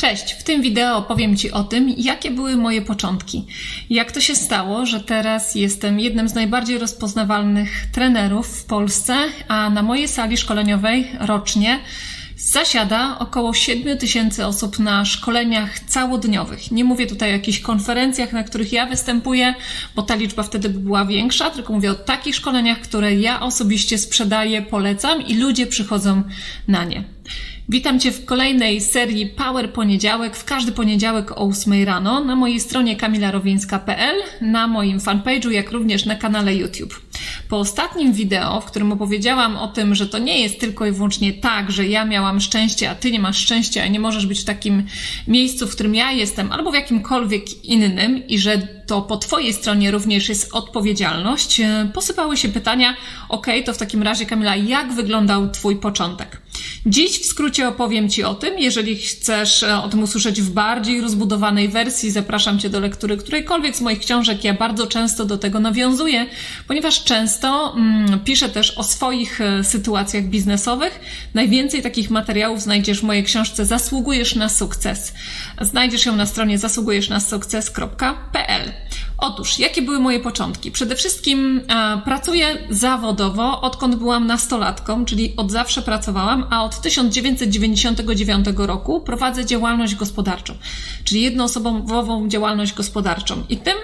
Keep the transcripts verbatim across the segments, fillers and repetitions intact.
Cześć! W tym wideo opowiem Ci o tym, jakie były moje początki. Jak to się stało, że teraz jestem jednym z najbardziej rozpoznawalnych trenerów w Polsce, a na mojej sali szkoleniowej rocznie zasiada około siedem tysięcy osób na szkoleniach całodniowych. Nie mówię tutaj o jakichś konferencjach, na których ja występuję, bo ta liczba wtedy by była większa, tylko mówię o takich szkoleniach, które ja osobiście sprzedaję, polecam i ludzie przychodzą na nie. Witam Cię w kolejnej serii Power Poniedziałek, w każdy poniedziałek o ósmej rano na mojej stronie kamila rowińska kropka p l, na moim fanpage'u, jak również na kanale YouTube. Po ostatnim wideo, w którym opowiedziałam o tym, że to nie jest tylko i wyłącznie tak, że ja miałam szczęście, a Ty nie masz szczęścia i nie możesz być w takim miejscu, w którym ja jestem, albo w jakimkolwiek innym i że to po Twojej stronie również jest odpowiedzialność, posypały się pytania, ok, to w takim razie Kamila, jak wyglądał Twój początek? Dziś w skrócie opowiem Ci o tym. Jeżeli chcesz o tym usłyszeć w bardziej rozbudowanej wersji, zapraszam Cię do lektury którejkolwiek z moich książek. Ja bardzo często do tego nawiązuję, ponieważ często mm, piszę też o swoich sytuacjach biznesowych. Najwięcej takich materiałów znajdziesz w mojej książce Zasługujesz na sukces. Znajdziesz ją na stronie zasługujesz na sukces kropka p l. Otóż, jakie były moje początki? Przede wszystkim e, pracuję zawodowo, odkąd byłam nastolatką, czyli od zawsze pracowałam, a od tysiąc dziewięćset dziewięćdziesiątego dziewiątego roku prowadzę działalność gospodarczą, czyli jednoosobową działalność gospodarczą. I tym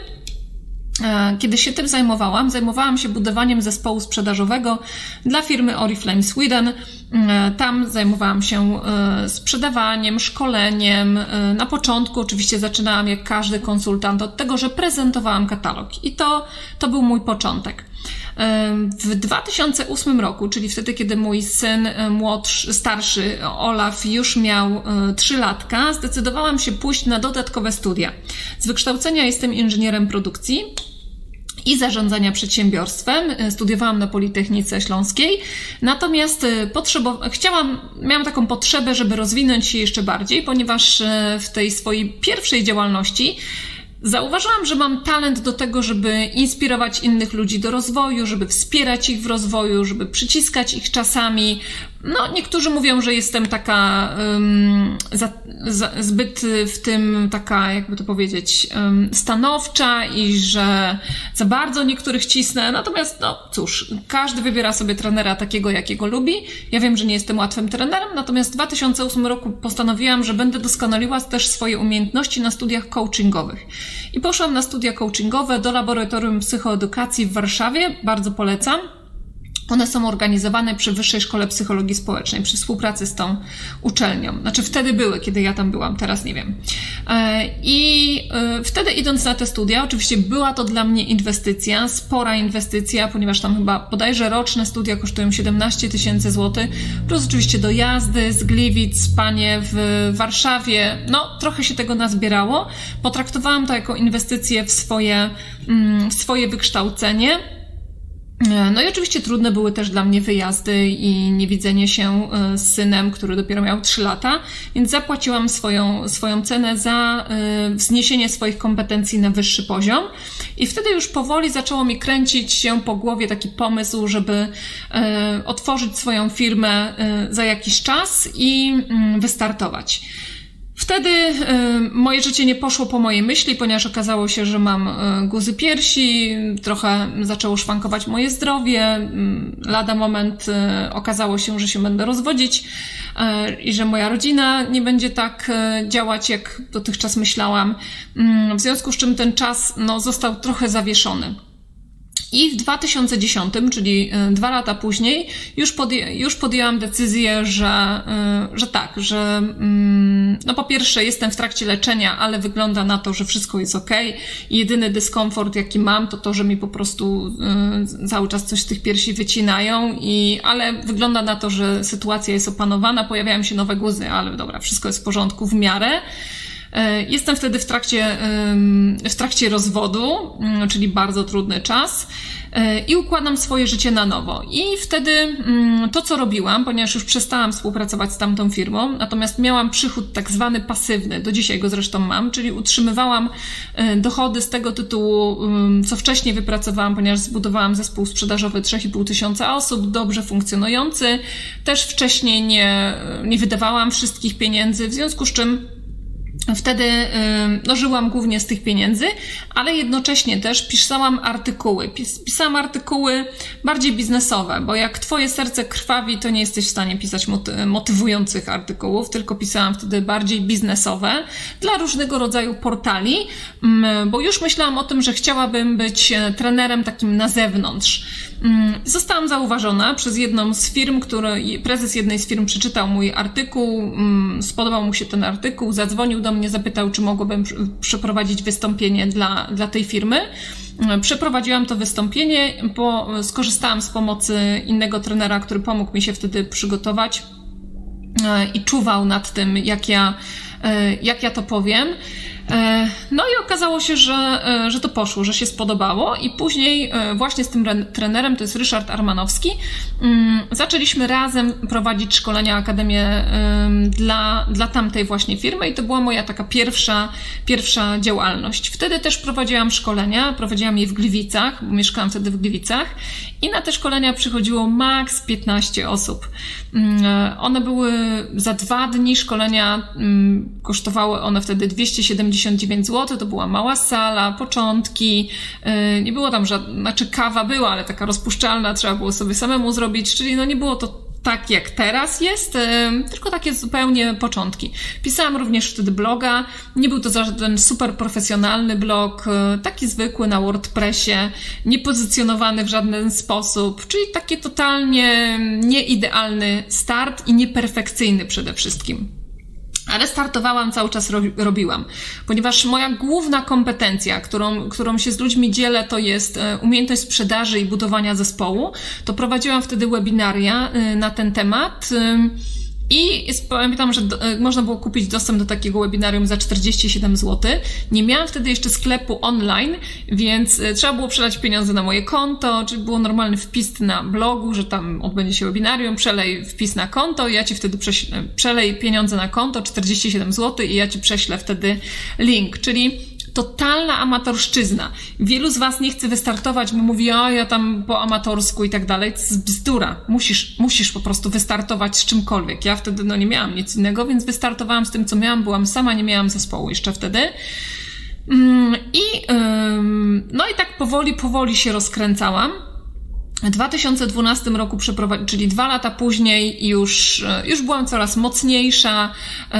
Kiedy się tym zajmowałam, zajmowałam się budowaniem zespołu sprzedażowego dla firmy Oriflame Sweden. Tam zajmowałam się sprzedawaniem, szkoleniem. Na początku oczywiście zaczynałam jak każdy konsultant od tego, że prezentowałam katalog i to, to był mój początek. W dwa tysiące ósmym roku, czyli wtedy, kiedy mój syn młodszy, starszy, Olaf, już miał trzy latka, zdecydowałam się pójść na dodatkowe studia. Z wykształcenia jestem inżynierem produkcji i zarządzania przedsiębiorstwem. Studiowałam na Politechnice Śląskiej, natomiast potrzebowa- chciałam, miałam taką potrzebę, żeby rozwinąć się jeszcze bardziej, ponieważ w tej swojej pierwszej działalności zauważyłam, że mam talent do tego, żeby inspirować innych ludzi do rozwoju, żeby wspierać ich w rozwoju, żeby przyciskać ich czasami. No, niektórzy mówią, że jestem taka um, za, za, zbyt w tym taka, jakby to powiedzieć, um, stanowcza i że za bardzo niektórych cisnę. Natomiast, no cóż, każdy wybiera sobie trenera takiego, jakiego lubi. Ja wiem, że nie jestem łatwym trenerem, natomiast w dwa tysiące ósmym roku postanowiłam, że będę doskonaliła też swoje umiejętności na studiach coachingowych. I poszłam na studia coachingowe do Laboratorium Psychoedukacji w Warszawie. Bardzo polecam. One są organizowane przy Wyższej Szkole Psychologii Społecznej, przy współpracy z tą uczelnią. Znaczy wtedy były, kiedy ja tam byłam, teraz nie wiem. I wtedy idąc na te studia, oczywiście była to dla mnie inwestycja, spora inwestycja, ponieważ tam chyba bodajże roczne studia kosztują siedemnaście tysięcy złotych, plus oczywiście dojazdy z Gliwic, spanie w Warszawie. No, trochę się tego nazbierało. Potraktowałam to jako inwestycję w swoje, w swoje wykształcenie. No i oczywiście trudne były też dla mnie wyjazdy i niewidzenie się z synem, który dopiero miał trzy lata, więc zapłaciłam swoją, swoją cenę za wzniesienie swoich kompetencji na wyższy poziom i wtedy już powoli zaczęło mi kręcić się po głowie taki pomysł, żeby otworzyć swoją firmę za jakiś czas i wystartować. Wtedy y, moje życie nie poszło po mojej myśli, ponieważ okazało się, że mam y, guzy piersi, trochę zaczęło szwankować moje zdrowie, y, lada moment y, okazało się, że się będę rozwodzić y, i że moja rodzina nie będzie tak y, działać, jak dotychczas myślałam, y, w związku z czym ten czas no, został trochę zawieszony. I w dwa tysiące dziesiątym, czyli dwa lata później, już, podję, już podjęłam decyzję, że, że tak, że no po pierwsze jestem w trakcie leczenia, ale wygląda na to, że wszystko jest okej. I jedyny dyskomfort, jaki mam, to to, że mi po prostu cały czas coś z tych piersi wycinają, i, ale wygląda na to, że sytuacja jest opanowana, pojawiają się nowe guzy, ale dobra, wszystko jest w porządku w miarę. Jestem wtedy w trakcie, w trakcie rozwodu, czyli bardzo trudny czas, i układam swoje życie na nowo. I wtedy to, co robiłam, ponieważ już przestałam współpracować z tamtą firmą, natomiast miałam przychód tak zwany pasywny, do dzisiaj go zresztą mam, czyli utrzymywałam dochody z tego tytułu, co wcześniej wypracowałam, ponieważ zbudowałam zespół sprzedażowy trzy i pół tysiąca osób, dobrze funkcjonujący. Też wcześniej nie, nie wydawałam wszystkich pieniędzy, w związku z czym Wtedy no, żyłam głównie z tych pieniędzy, ale jednocześnie też pisałam artykuły. Pis pisałam artykuły bardziej biznesowe, bo jak twoje serce krwawi, to nie jesteś w stanie pisać moty motywujących artykułów, tylko pisałam wtedy bardziej biznesowe dla różnego rodzaju portali, bo już myślałam o tym, że chciałabym być trenerem takim na zewnątrz. Zostałam zauważona przez jedną z firm, który, prezes jednej z firm przeczytał mój artykuł, spodobał mu się ten artykuł, zadzwonił do mnie, zapytał, czy mogłabym przeprowadzić wystąpienie dla, dla tej firmy. Przeprowadziłam to wystąpienie, bo skorzystałam z pomocy innego trenera, który pomógł mi się wtedy przygotować i czuwał nad tym, jak ja, jak ja to powiem. No i okazało się, że, że to poszło, że się spodobało i później właśnie z tym trenerem, to jest Ryszard Armanowski, zaczęliśmy razem prowadzić szkolenia, akademię dla, dla tamtej właśnie firmy i to była moja taka pierwsza, pierwsza działalność. Wtedy też prowadziłam szkolenia, prowadziłam je w Gliwicach, bo mieszkałam wtedy w Gliwicach i na te szkolenia przychodziło maks piętnaście osób. One były za dwa dni szkolenia, kosztowały one wtedy dwieście siedemdziesiąt dziewięć złotych, to była mała sala, początki, nie było tam żadna, znaczy kawa była, ale taka rozpuszczalna, trzeba było sobie samemu zrobić, czyli no nie było to tak jak teraz jest, tylko takie zupełnie początki. Pisałam również wtedy bloga, nie był to żaden super profesjonalny blog, taki zwykły na WordPressie, niepozycjonowany w żaden sposób, czyli taki totalnie nieidealny start i nieperfekcyjny przede wszystkim. Ale startowałam, cały czas robiłam, ponieważ moja główna kompetencja, którą, którą się z ludźmi dzielę, to jest umiejętność sprzedaży i budowania zespołu. To prowadziłam wtedy webinaria na ten temat i pamiętam, że do, można było kupić dostęp do takiego webinarium za czterdzieści siedem złotych. Nie miałam wtedy jeszcze sklepu online, więc trzeba było przelać pieniądze na moje konto, czyli był normalny wpis na blogu, że tam odbędzie się webinarium, przelej wpis na konto i ja Ci wtedy prześlę, przelej pieniądze na konto, czterdzieści siedem złotych i ja Ci prześlę wtedy link, czyli totalna amatorszczyzna. Wielu z Was nie chce wystartować, bo mówi, a ja tam po amatorsku i tak dalej. To jest bzdura. Musisz, musisz po prostu wystartować z czymkolwiek. Ja wtedy no nie miałam nic innego, więc wystartowałam z tym, co miałam. Byłam sama, nie miałam zespołu jeszcze wtedy. I, no i tak powoli, powoli się rozkręcałam. W dwa tysiące dwunastym roku, czyli dwa lata później, już, już byłam coraz mocniejsza,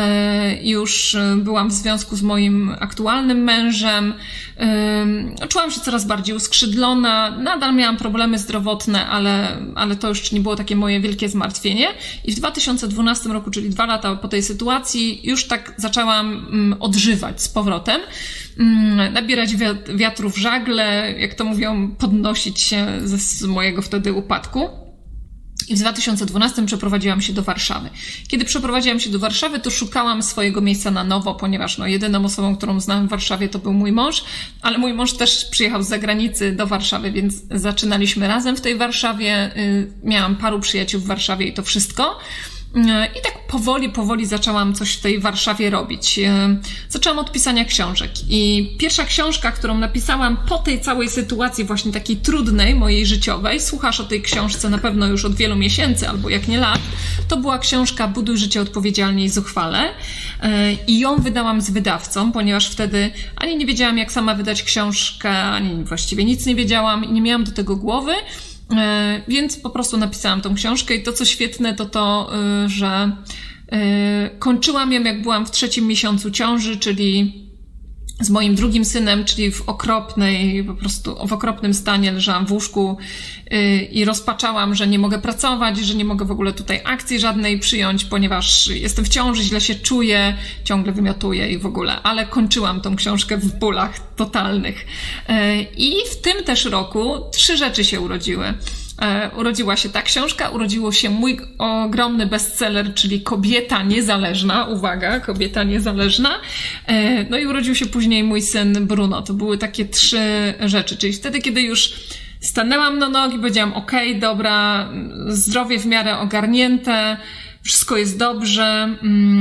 już byłam w związku z moim aktualnym mężem, czułam się coraz bardziej uskrzydlona, nadal miałam problemy zdrowotne, ale, ale to już nie było takie moje wielkie zmartwienie. I w dwa tysiące dwunastym roku, czyli dwa lata po tej sytuacji, już tak zaczęłam odżywać z powrotem, nabierać wiatru w żagle, jak to mówią, podnosić się z mojego wtedy upadku. I w dwa tysiące dwunastym przeprowadziłam się do Warszawy. Kiedy przeprowadziłam się do Warszawy, to szukałam swojego miejsca na nowo, ponieważ no, jedyną osobą, którą znałam w Warszawie, to był mój mąż, ale mój mąż też przyjechał z zagranicy do Warszawy, więc zaczynaliśmy razem w tej Warszawie. Miałam paru przyjaciół w Warszawie i to wszystko. I tak powoli, powoli zaczęłam coś w tej Warszawie robić. Zaczęłam od pisania książek i pierwsza książka, którą napisałam po tej całej sytuacji właśnie takiej trudnej mojej życiowej, słuchasz o tej książce na pewno już od wielu miesięcy albo jak nie lat, to była książka Buduj życie odpowiedzialnie i zuchwale i ją wydałam z wydawcą, ponieważ wtedy ani nie wiedziałam, jak sama wydać książkę, ani właściwie nic nie wiedziałam i nie miałam do tego głowy. Więc po prostu napisałam tą książkę i to, co świetne, to to, że kończyłam ją, jak byłam w trzecim miesiącu ciąży, czyli z moim drugim synem, czyli w okropnej, po prostu w okropnym stanie leżałam w łóżku i rozpaczałam, że nie mogę pracować, że nie mogę w ogóle tutaj akcji żadnej przyjąć, ponieważ jestem w ciąży, źle się czuję, ciągle wymiotuję i w ogóle, ale kończyłam tą książkę w bólach totalnych. I w tym też roku trzy rzeczy się urodziły. Urodziła się ta książka, urodziło się mój ogromny bestseller, czyli Kobieta Niezależna. Uwaga, Kobieta Niezależna. No i urodził się później mój syn Bruno. To były takie trzy rzeczy, czyli wtedy, kiedy już stanęłam na nogi, powiedziałam, okej, okay, dobra, zdrowie w miarę ogarnięte, wszystko jest dobrze,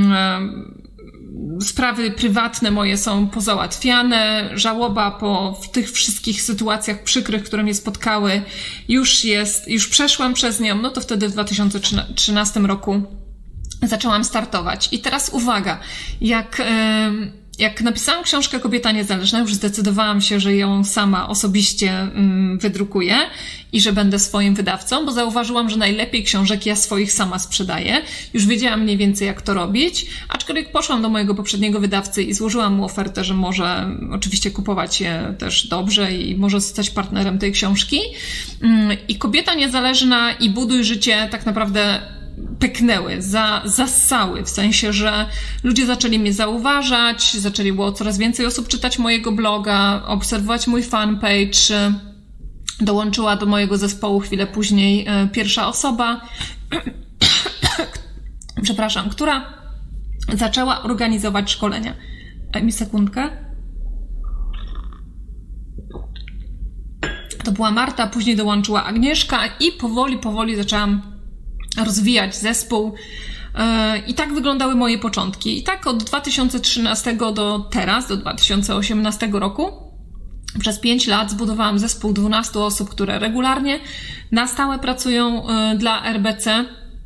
sprawy prywatne moje są pozałatwiane, żałoba po tych wszystkich sytuacjach przykrych, które mnie spotkały, już jest, już przeszłam przez nią, no to wtedy w dwa tysiące trzynastym roku zaczęłam startować. I teraz uwaga, jak... Jak napisałam książkę Kobieta Niezależna, już zdecydowałam się, że ją sama osobiście wydrukuję i że będę swoim wydawcą, bo zauważyłam, że najlepiej książek ja swoich sama sprzedaję. Już wiedziałam mniej więcej, jak to robić, aczkolwiek poszłam do mojego poprzedniego wydawcy i złożyłam mu ofertę, że może oczywiście kupować je też dobrze i może zostać partnerem tej książki. I Kobieta Niezależna i Buduj Życie tak naprawdę pyknęły, za, zassały, w sensie, że ludzie zaczęli mnie zauważać, zaczęli było coraz więcej osób czytać mojego bloga, obserwować mój fanpage, dołączyła do mojego zespołu chwilę później pierwsza osoba, przepraszam, która zaczęła organizować szkolenia. Daj mi sekundkę. To była Marta, później dołączyła Agnieszka i powoli, powoli zaczęłam rozwijać zespół i tak wyglądały moje początki. I tak od dwa tysiące trzynastego do teraz, do dwa tysiące osiemnastego roku, przez pięć lat zbudowałam zespół dwunastu osób, które regularnie na stałe pracują dla R B C,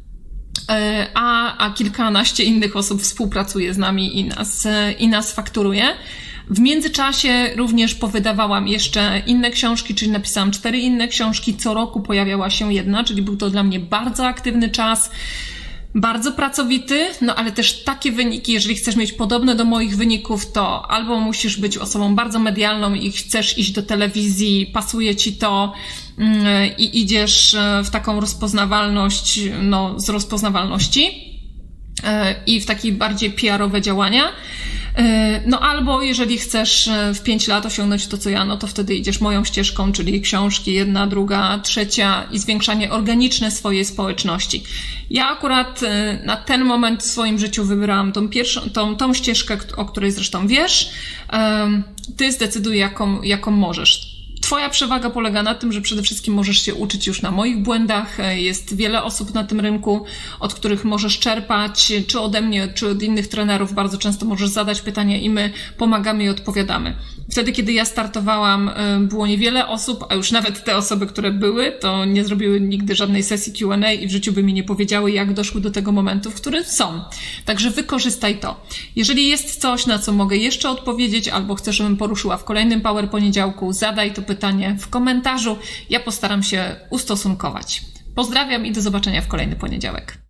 a, a kilkanaście innych osób współpracuje z nami i nas, i nas fakturuje. W międzyczasie również powydawałam jeszcze inne książki, czyli napisałam cztery inne książki. Co roku pojawiała się jedna, czyli był to dla mnie bardzo aktywny czas, bardzo pracowity, no ale też takie wyniki, jeżeli chcesz mieć podobne do moich wyników, to albo musisz być osobą bardzo medialną i chcesz iść do telewizji, pasuje ci to i idziesz w taką rozpoznawalność, no z rozpoznawalności i w takie bardziej P R-owe działania. No albo jeżeli chcesz w pięć lat osiągnąć to, co ja, no to wtedy idziesz moją ścieżką, czyli książki, jedna, druga, trzecia i zwiększanie organiczne swojej społeczności. Ja akurat na ten moment w swoim życiu wybrałam tą pierwszą, tą, tą ścieżkę, o której zresztą wiesz. Ty zdecyduj, jaką, jaką możesz. Twoja przewaga polega na tym, że przede wszystkim możesz się uczyć już na moich błędach. Jest wiele osób na tym rynku, od których możesz czerpać, czy ode mnie, czy od innych trenerów. Bardzo często możesz zadać pytania i my pomagamy i odpowiadamy. Wtedy, kiedy ja startowałam, było niewiele osób, a już nawet te osoby, które były, to nie zrobiły nigdy żadnej sesji Q and A i w życiu by mi nie powiedziały, jak doszły do tego momentu, w którym są. Także wykorzystaj to. Jeżeli jest coś, na co mogę jeszcze odpowiedzieć, albo chcesz, żebym poruszyła w kolejnym Power Poniedziałku, zadaj to pytanie w komentarzu. Ja postaram się ustosunkować. Pozdrawiam i do zobaczenia w kolejny poniedziałek.